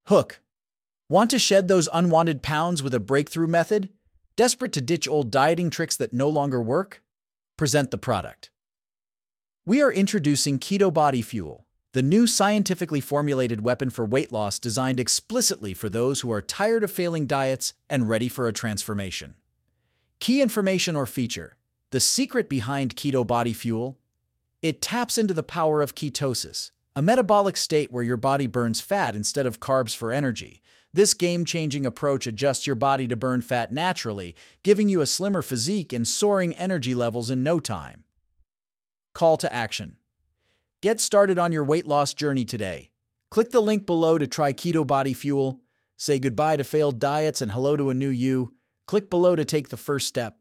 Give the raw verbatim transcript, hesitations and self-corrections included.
Hook. Want to shed those unwanted pounds with a breakthrough method? Desperate to ditch old dieting tricks that no longer work? Present the product. We are introducing Keto Body Fuel, the new scientifically formulated weapon for weight loss designed explicitly for those who are tired of failing diets and ready for a transformation. Key information or feature: the secret behind Keto Body Fuel. It taps into the power of ketosis, a metabolic state where your body burns fat instead of carbs for energy. This game-changing approach adjusts your body to burn fat naturally, giving you a slimmer physique and soaring energy levels in no time. Call to action. Get started on your weight loss journey today. Click the link below to try Keto Body Fuel. Say goodbye to failed diets and hello to a new you. Click below to take the first step.